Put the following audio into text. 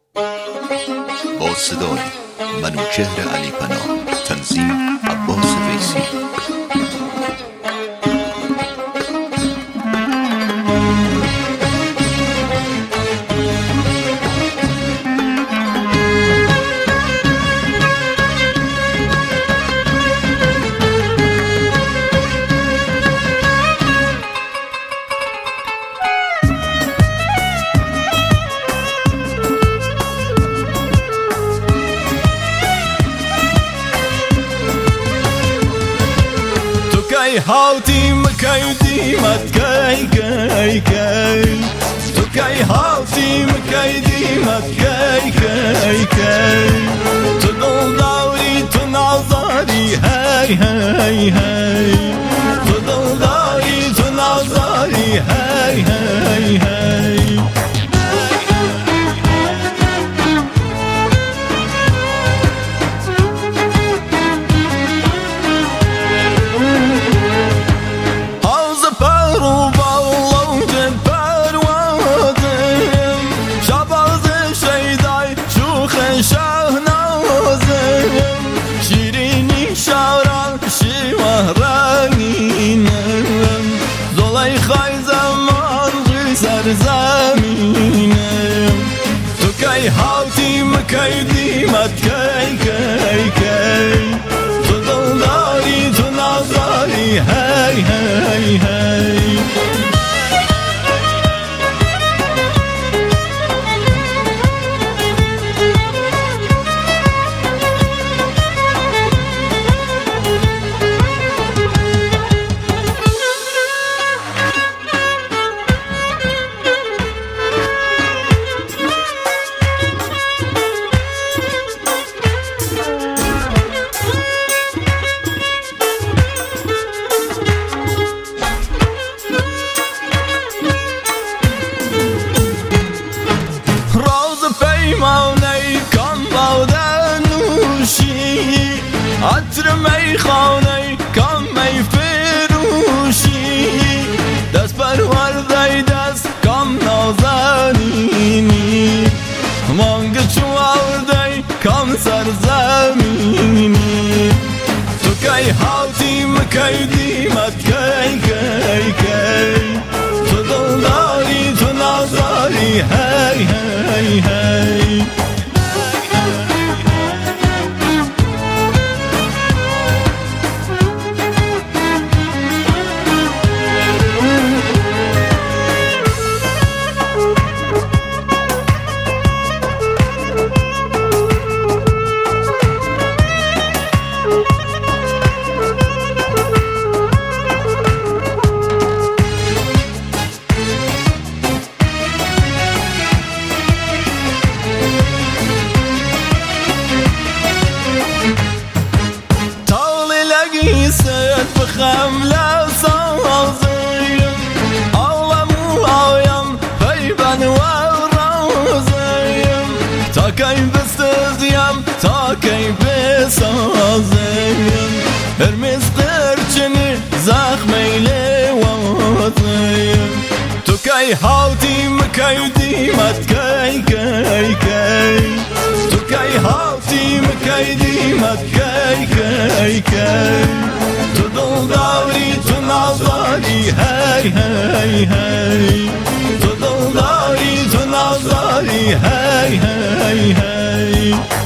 با صدای منوچهر علی پناه، تنظیم عباس ویسی. كي هاوتي مكي ديمت كي كي كي تو كي هاوتي مكي ديمت كي كي كي تدل دوري تنظري هاي هاي هاي تدل دوري تنظري هاي هاي هاي شیرینی شوران شیوه رنگینم زلای خای زمان سر زمینم تو کی هاوتی مکی دیمت کی کی کی تو دل داری تو نازاری هی هی هی پیمانه کام باده نوشی عطر میخانه کام می فروشی دست پرورده دست کام نازنینی مانگ چوارده کام سرزمینی تو کی هاوتی مکی دیمت کی کی کی تو دل داری تو نازاری هی هی هی سيد بخم لا صازيم أولم وعيم فيبن ورازيم تا كي بستزيم تا كي بسازيم هرمز قرچني زخمي لوازيم تو كي هاوتي مكي ديمت كي كي كي تو كي هاوتي مكي ديمت كي كي كي تو دل داری تو نازاری هی هی هی تو دل داری تو نازاری هی هی هی